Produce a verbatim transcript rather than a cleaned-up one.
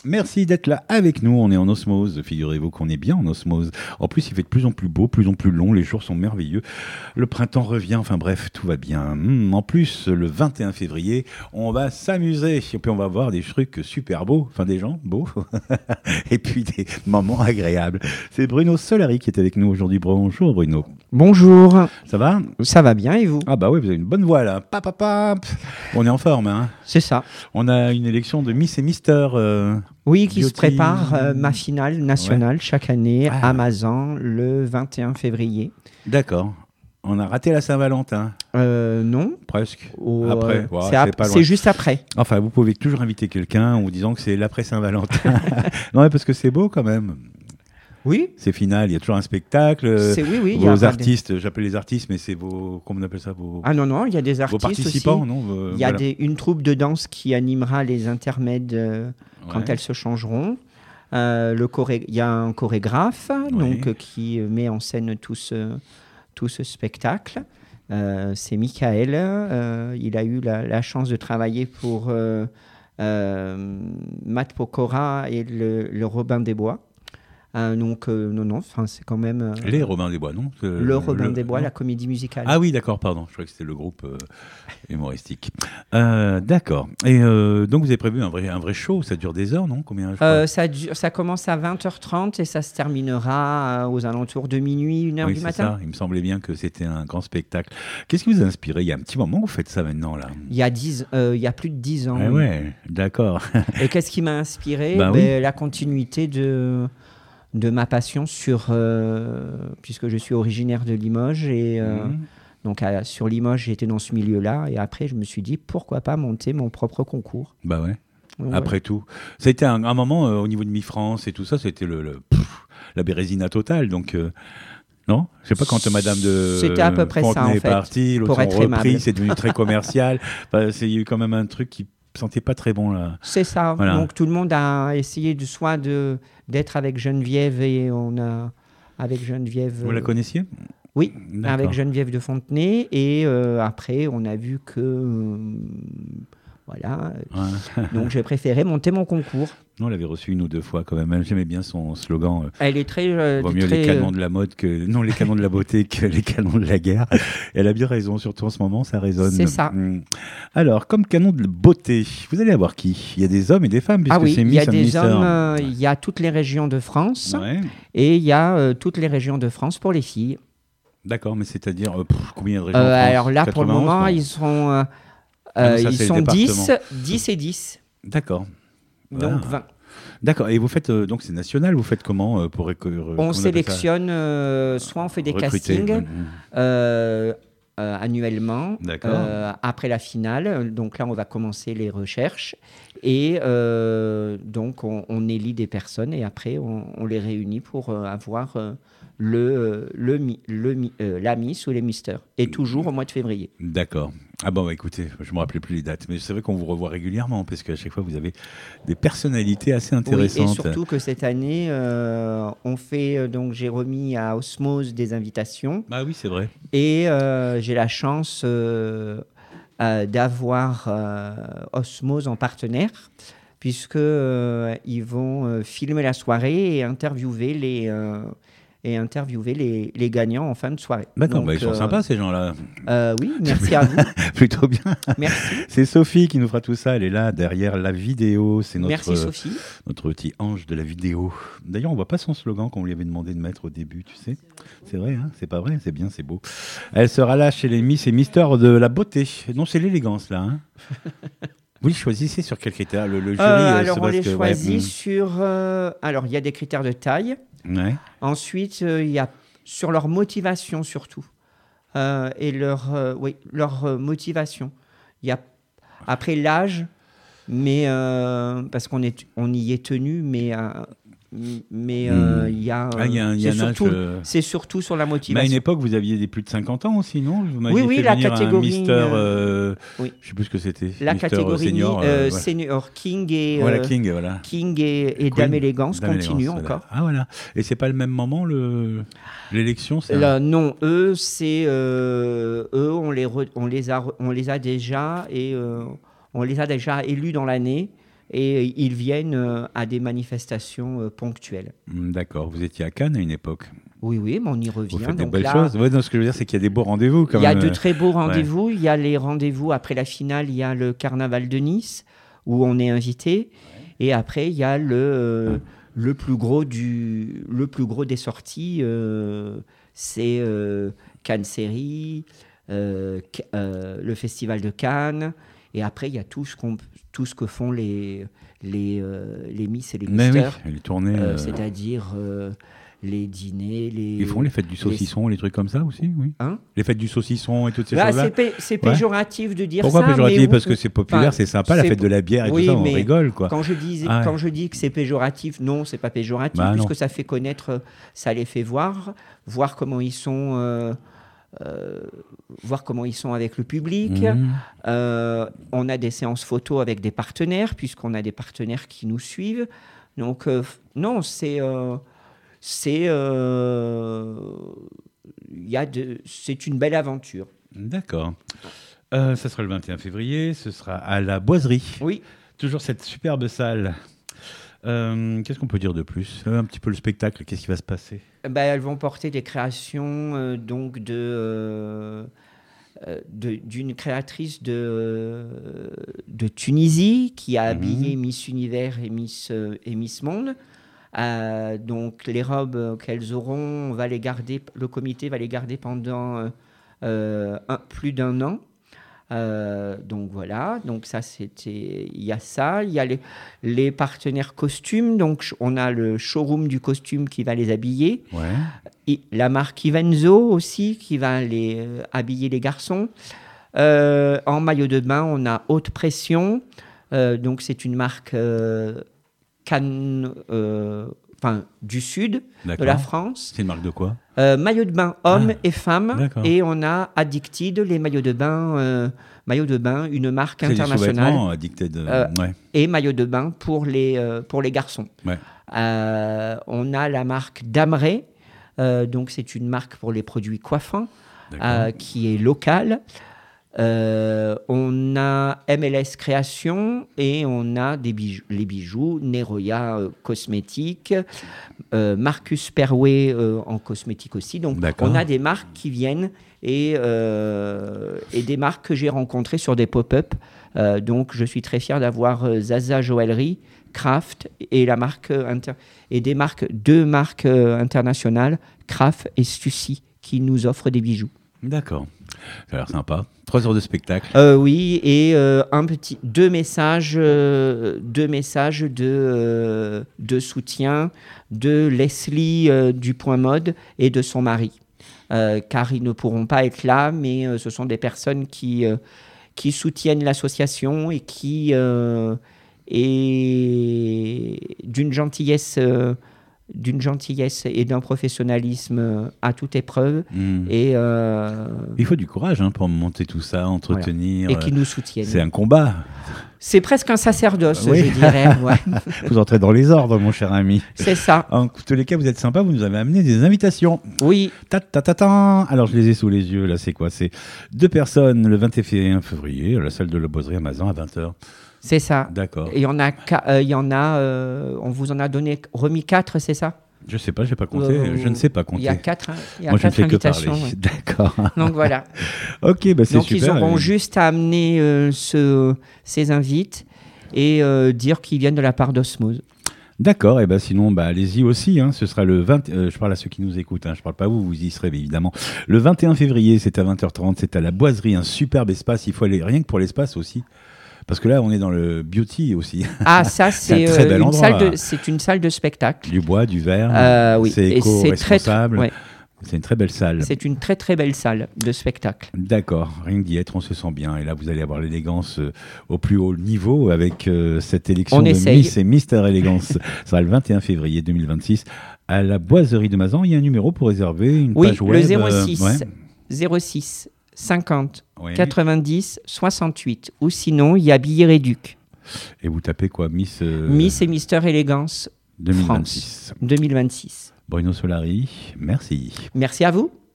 Merci d'être là avec nous. On est en osmose. Figurez-vous qu'on est bien en osmose. En plus, il fait de plus en plus beau, plus en plus long. Les jours sont merveilleux. Le printemps revient. Enfin bref, tout va bien. Hum, en plus, le vingt et un février, on va s'amuser. Et puis, on va voir des trucs super beaux. Enfin, des gens beaux. Et puis, des moments agréables. C'est Bruno Solari qui est avec nous aujourd'hui. Bonjour, Bruno. Bonjour. Ça va ? Ça va bien et vous ? Ah bah oui, vous avez une bonne voix là. Pa, pa, pa. On est en forme, hein. C'est ça. On a une élection de Miss et Mister. Euh... Oui, qui Beauty... se prépare, euh, ma finale nationale ouais. chaque année ah. à Mazan le vingt et un février. D'accord. On a raté la Saint-Valentin. Euh, non. Presque. Au, après. Euh, wow, c'est, ap- c'est, c'est juste après. Enfin, vous pouvez toujours inviter quelqu'un en vous disant que c'est l'après Saint-Valentin. Non, mais parce que c'est beau quand même. Oui. C'est final, il y a toujours un spectacle. C'est oui, oui. Vos artistes, des... j'appelle les artistes, mais c'est vos, comment on appelle ça vos... Ah non, non, il y a des artistes vos participants, aussi. non vos... Il y a voilà. des, une troupe de danse qui animera les intermèdes euh, ouais. quand elles se changeront. Euh, le choré... Il y a un chorégraphe ouais. donc, euh, qui met en scène tout ce, tout ce spectacle. Euh, c'est Michael. Euh, il a eu la, la chance de travailler pour euh, euh, Matt Pokora et le, le Robin des Bois. Euh, donc, euh, non, non, c'est quand même... Euh, les Robins des Bois, non Le, le Robin le, des Bois, non la comédie musicale. Ah oui, d'accord, pardon. Je croyais que c'était le groupe euh, humoristique. Euh, d'accord. Et euh, donc, vous avez prévu un vrai, un vrai show. Ça dure des heures, non Combien je euh, ça, dure, ça commence à vingt heures trente et ça se terminera aux alentours de minuit, une heure oui, du c'est matin. Ça. Il me semblait bien que c'était un grand spectacle. Qu'est-ce qui vous a inspiré ? Il y a un petit moment que vous faites ça maintenant, là. Il y a, dix, euh, il y a plus de dix ans. Ah oui. ouais, d'accord. Et qu'est-ce qui m'a inspiré ? bah, ben, oui. La continuité de... de ma passion sur euh, puisque je suis originaire de Limoges et euh, mmh. donc à, sur Limoges j'étais dans ce milieu-là et après je me suis dit pourquoi pas monter mon propre concours. Bah ouais. ouais. Après tout, ça a été un, un moment euh, au niveau de Miss France et tout ça, c'était le, le pff, la bérésina totale donc. Euh... Non, je sais pas quand Madame de C'était à peu près Fontenay ça en fait. est partie, l'autre pour être repris, aimable. c'est devenu très commercial. Enfin, c'est, il y a eu quand même un truc qui sentait pas très bon là. C'est ça. Voilà. Donc tout le monde a essayé de soit de d'être avec Geneviève et on a avec Geneviève. Vous la connaissiez ? Oui, D'accord. avec Geneviève de Fontenay et euh, après on a vu que euh, voilà. Ouais. Donc j'ai préféré monter mon concours. Non, on l'avait reçu une ou deux fois quand même. J'aimais bien son slogan. Euh, Elle est très. Euh, vaut mieux très, les canons de la mode que non les canons de la beauté que les canons de la guerre. Et elle a bien raison, surtout en ce moment, ça résonne. C'est ça. Mmh. Alors, comme canon de beauté, vous allez avoir qui ? Il y a des hommes et des femmes puisque ah oui, c'est Miss il y a des Mister. hommes. Euh, il y a toutes les régions de France ouais. et il y a euh, toutes les régions de France pour les filles. D'accord, mais c'est-à-dire euh, pff, combien de régions euh, en France ? Alors là, pour le moment, non ils sont euh, ah, non, ça, ils sont dix, dix et dix. D'accord. Donc voilà. vingt. D'accord. Et vous faites euh, donc c'est national. Vous faites comment euh, pour récolter ? On sélectionne, euh, soit on fait des recruter, castings mmh. euh, euh, annuellement. D'accord. Euh, après la finale, donc là on va commencer les recherches et euh, donc on, on élit des personnes et après on, on les réunit pour euh, avoir euh, le le, le, le euh, la Miss ou les Misters et toujours au mois de février. D'accord. Ah bon, bah écoutez, je ne me rappelais plus les dates, mais c'est vrai qu'on vous revoit régulièrement parce qu'à chaque fois, vous avez des personnalités assez intéressantes. Oui, et surtout que cette année, euh, on fait, donc j'ai remis à Osmose des invitations. Ah oui, c'est vrai. Et euh, j'ai la chance euh, euh, d'avoir euh, Osmose en partenaire, puisqu'ils euh, vont euh, filmer la soirée et interviewer les... Euh, et interviewer les, les gagnants en fin de soirée. D'accord, Donc, bah ils sont euh, sympas ces gens-là. Euh, oui, merci à vous. Plutôt bien. Merci. C'est Sophie qui nous fera tout ça, elle est là derrière la vidéo. C'est notre, merci Sophie. Notre petit ange de la vidéo. D'ailleurs, on ne voit pas son slogan qu'on lui avait demandé de mettre au début, tu sais. C'est vrai, hein, c'est pas vrai, c'est bien, c'est beau. Elle sera là chez les Miss et Mister de la beauté. Non, c'est l'élégance là. Hein. Vous les choisissez sur quels critères ? Le, le jury euh, Alors on les que, choisit ouais, sur... Euh, alors il y a des critères de taille. Ouais. Ensuite, il euh, y a sur leur motivation surtout. Euh, et leur, euh, oui, leur euh, motivation. Il y a après l'âge, mais euh, parce qu'on est, on y est tenu, mais euh, mais il euh, mmh. y a, ah, y a, un, y a surtout, un âge, euh... c'est surtout sur la motivation. Mais à une époque, vous aviez des plus de cinquante ans aussi, non ? Vous oui, oui, fait la venir catégorie. Un Mister, euh... oui. Je ne sais plus ce que c'était. La Mister catégorie senior, euh, euh, voilà. Senior King et voilà, euh, King, voilà. King et, et Dame Élégance continue encore. Voilà. Ah voilà. Et c'est pas le même moment le l'élection, c'est Là, un... Non, eux, c'est euh, eux, on les re, on les a on les a déjà et euh, on les a déjà élus dans l'année. et ils viennent euh, à des manifestations euh, ponctuelles. D'accord. Vous étiez à Cannes à une époque. Oui, oui, mais on y revient. Vous faites des donc belles là, choses. Ouais, non, ce que je veux dire, c'est qu'il y a des beaux rendez-vous. Quand il y a même. de très beaux Ouais. rendez-vous. Il y a les rendez-vous après la finale. Il y a le Carnaval de Nice où on est invité. Et après, il y a le, euh, le, plus, gros du, le plus gros des sorties. Euh, c'est euh, Cannes Série, euh, euh, le Festival de Cannes. Et après, il y a tout ce, qu'on, tout ce que font les, les, euh, les Miss et les Misters. Oui, les tournées. Euh, euh... C'est-à-dire euh, les dîners, les... Ils font les fêtes du saucisson, les, les trucs comme ça aussi, oui. Hein les fêtes du saucisson et toutes ces bah, choses-là. C'est, pé- c'est péjoratif ouais. de dire Pourquoi ça. Pourquoi péjoratif mais Parce que c'est populaire, enfin, c'est sympa, c'est la fête de la bière et oui, tout ça, on rigole, quoi. Quand je dis, ah ouais. quand je dis que c'est péjoratif, non, c'est pas péjoratif, bah, puisque non. ça fait connaître, ça les fait voir, voir comment ils sont... Euh, Euh, voir comment ils sont avec le public. Mmh. Euh, on a des séances photos avec des partenaires, puisqu'on a des partenaires qui nous suivent. Donc, euh, non, c'est... Euh, c'est, euh, y a de, c'est une belle aventure. D'accord. Euh, ça sera le vingt et un février, ce sera à la Boiserie. Oui. Toujours cette superbe salle. Euh, qu'est-ce qu'on peut dire de plus ? Un petit peu le spectacle, qu'est-ce qui va se passer ? Ben, elles vont porter des créations euh, donc de, euh, de, d'une créatrice de, euh, de Tunisie qui a habillé mmh. Miss Univers et Miss, euh, et Miss Monde. Euh, donc les robes qu'elles auront, on va les garder, le comité va les garder pendant euh, un, plus d'un an. Euh, donc voilà, donc ça c'était, il y a ça, il y a les, les partenaires costumes, donc on a le showroom du costume qui va les habiller, ouais. et la marque Ivenzo aussi qui va les euh, habiller les garçons. Euh, en maillot de bain, on a Haute Pression, euh, donc c'est une marque euh, Cannes, euh, enfin du sud D'accord. de la France. C'est une marque de quoi ? Euh, maillot de bain hommes ah, et femmes. D'accord. Et on a Addicted, les maillots de bain, euh, maillot de bain, une marque c'est internationale. C'est Addicted, euh, ouais. Et maillot de bain pour les, euh, pour les garçons. Ouais. Euh, on a la marque Dameré, euh, donc c'est une marque pour les produits coiffants, euh, qui est locale. Euh, on a M L S Création et on a des bijoux, les bijoux Neroya euh, cosmétiques, euh, Marcus Perway euh, en cosmétique aussi. Donc D'accord. on a des marques qui viennent et, euh, et des marques que j'ai rencontrées sur des pop-up. Euh, donc je suis très fier d'avoir euh, Zaza Joaillerie, Craft et la marque euh, inter- et des marques, deux marques euh, internationales, Craft et Stussy, qui nous offrent des bijoux. D'accord. Ça a l'air sympa. Trois heures de spectacle. Euh, oui, et euh, un petit, deux messages, euh, deux messages de, euh, de soutien de Leslie euh, du Point Mode et de son mari. Euh, car ils ne pourront pas être là, mais euh, ce sont des personnes qui, euh, qui soutiennent l'association et qui, euh, et d'une gentillesse... Euh, d'une gentillesse et d'un professionnalisme à toute épreuve. Mmh. Et euh... Il faut du courage hein, pour monter tout ça, entretenir. Voilà. Et qui nous soutiennent. C'est un combat. C'est presque un sacerdoce, oui. je dirais. Ouais. Vous entrez dans les ordres, mon cher ami. C'est ça. En tous les cas, vous êtes sympa, vous nous avez amené des invitations. Oui. Ta, ta, ta, ta. Alors, je les ai sous les yeux, là, c'est quoi ? C'est deux personnes le vingt et un février, à la salle de la Boiserie à Mazan, à vingt heures. C'est ça. D'accord. Et il y en a, euh, il y en a euh, on vous en a donné, remis quatre, c'est ça ? Je ne sais pas, je n'ai pas compté. Euh, je ne sais pas compter. Il y a quatre, il y a Moi, quatre je ne fais invitations. Que parler. Ouais. D'accord. Donc voilà. Ok, bah c'est Donc super. ils auront et... juste à amener euh, ce, ces invites et euh, dire qu'ils viennent de la part d'Osmose. D'accord, et ben sinon, bah, allez-y aussi. Hein, ce sera le vingt. Euh, je parle à ceux qui nous écoutent. Hein, je parle pas à vous, vous y serez évidemment. Le vingt et un février, c'est à vingt heures trente. C'est à la Boiserie, un superbe espace. Il faut aller rien que pour l'espace aussi. Parce que là, on est dans le beauty aussi. Ah, ça, c'est, c'est, un très bel une, endroit, salle de, c'est une salle de spectacle. Du bois, du verre, euh, oui. c'est éco-responsable. Ouais. C'est une très belle salle. C'est une très, très belle salle de spectacle. D'accord, rien que d'y être, on se sent bien. Et là, vous allez avoir l'élégance euh, au plus haut niveau avec euh, cette élection on de essaye. Miss et Mister Élégance. Ça sera le vingt et un février deux mille vingt-six à la Boiserie de Mazan. Il y a un numéro pour réserver une oui, page web. Oui, le zéro six, euh, ouais. zéro six cinquante oui. quatre-vingt-dix soixante-huit. Ou sinon, il y a Billet Réduc. Et vous tapez quoi Miss euh... Miss et Mister Élégance deux mille vingt-six. France deux mille vingt-six. Bruno Solari, merci. Merci à vous.